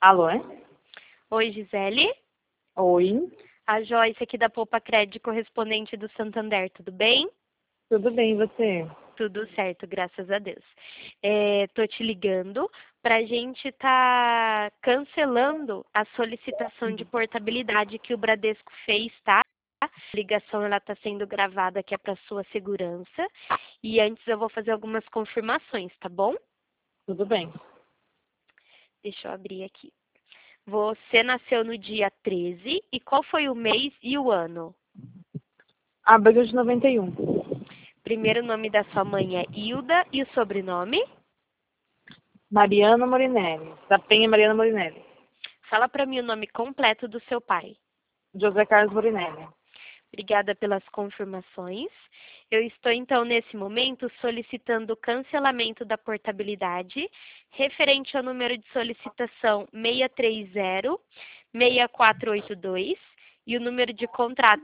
Alô, é? Oi, Gisele. Oi, A Joyce aqui da Poupa Crédito, correspondente do Santander, tudo bem? tudo bem, e você? Tudo certo, graças a Deus. Tô te ligando para a gente estar cancelando a solicitação de portabilidade que o Bradesco fez, tá? A ligação ela está sendo gravada, que é para sua segurança. E antes eu vou fazer algumas confirmações, tá bom? Tudo bem. Deixa eu abrir aqui. Você nasceu no dia 13 e qual foi o mês e o ano? Abril de 91. Primeiro nome da sua mãe é Hilda e o sobrenome? Mariana Morinelli. Da Penha Mariana Morinelli. Fala para mim o nome completo do seu pai. José Carlos Morinelli. Obrigada pelas confirmações. Eu estou, então, nesse momento, solicitando o cancelamento da portabilidade, referente ao número de solicitação 630-6482 e o número de contrato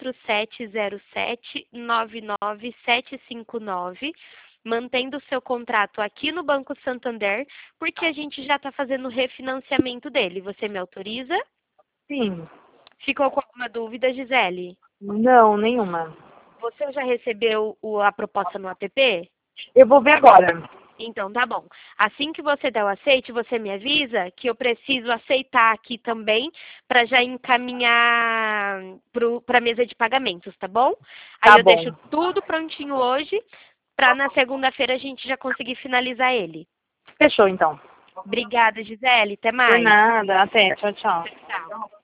4707-99759, mantendo o seu contrato aqui no Banco Santander, porque a gente já está fazendo o refinanciamento dele. Você me autoriza? Sim. Ficou com alguma dúvida, Gisele? Não, nenhuma. Você já recebeu a proposta no app? Eu vou ver agora. Então, tá bom. Assim que você der o aceite, você me avisa que eu preciso aceitar aqui também para já encaminhar para a mesa de pagamentos, tá bom? Aí Tá eu deixo bom. tudo prontinho hoje para na segunda-feira a gente já conseguir finalizar ele. Fechou, então. Obrigada, Gisele. Até Por mais. nada. Até. Tchau, tchau. Tchau.